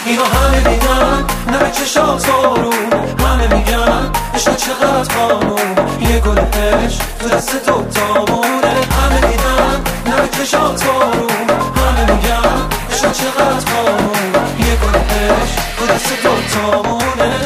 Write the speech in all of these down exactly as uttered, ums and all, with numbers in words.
اینو همه دیدن، نه چشات آروم. همه میگن عشق چقدر قانون، یه گل عشق تو دست دوتامونه. همه دیدن، نه چشات آروم. همه میگن عشق چقدر قانون، یه گل عشق تو دست دوتامونه.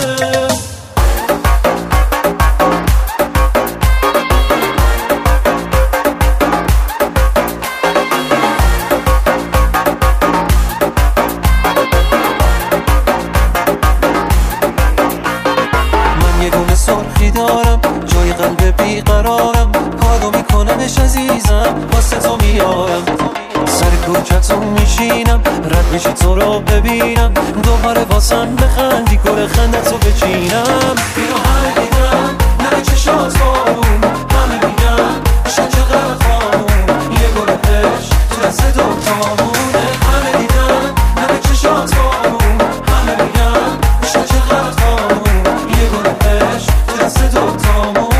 سرخی دارم جای قلب بیقرارم، کارو میکنمش عزیزم واسه تو میارم. سر کوچتون میشینم رد میشی تو رو ببینم، دوباره واسم بخندی گل خندتو بچینم. اینو همه دیدن، نه چشات آروم. همه میگن عشق چقدر قانون، یه گل عشق تو دست دوتامونه. همه دیدن، نه چشات آروم. همه میگن عشق چقدر قانون، یه گل عشق تو دست دوتامونه.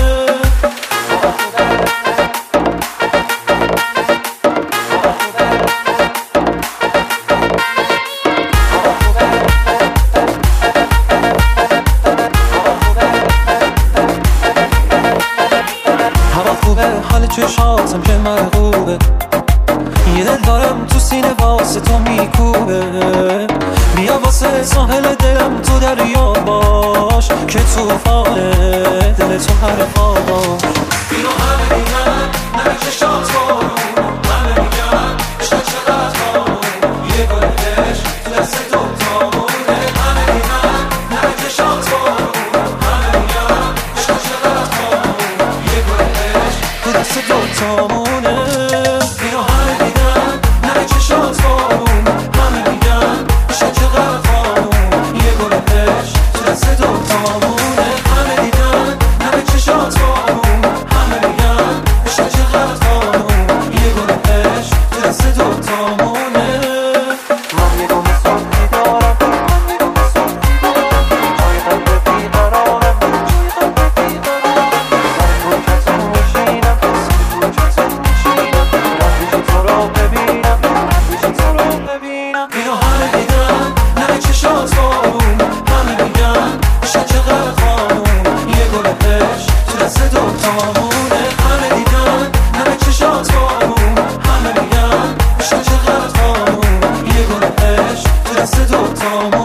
هوا خوبه، حال چشاتم که مرغوبه، یه دل دارم تو سینه واسه تو میکوبه. بیا واسه ساحل دلم تو دریا باش، که توفانه دل تو حرفا باش. اینو همه دیدن، نه چشات آروم. همه میگن عشق چقدر قانون، یه گل عشق تو دست دوتامونه. همه دیدن، نه چشات آروم. همه میگن عشق چقدر قانون، یه گل عشق تو دست دوتامونه. اینو همه دیدن، نه چشات آروم. همه میگن عشق چقدر قانون، یه گل عشق تو دست دوتامونه. همه دیدن، نه چشات آروم. همه میگن عشق چقدر قانون، یه گل عشق تو دست دوتامونه. من یه گم سرخی دارم، من یه گم سرخی دارم، جای قلب بیقرارم، جای قلب بیقرارم. سر کوچتون میشینم، سر کوچتون میشینم، رد میشی تو رو ببینم، رد میشی تو رو ببینم. اینو همه دیدن، نه چشات آروم. همه میگن عشق چقدر قانون، یه گل عشق تو دست دوتامونه. همه دیدن، نه چشات آروم. همه میگن عشق چقدر قانون، یه گل عشق تو دست دوتامونه.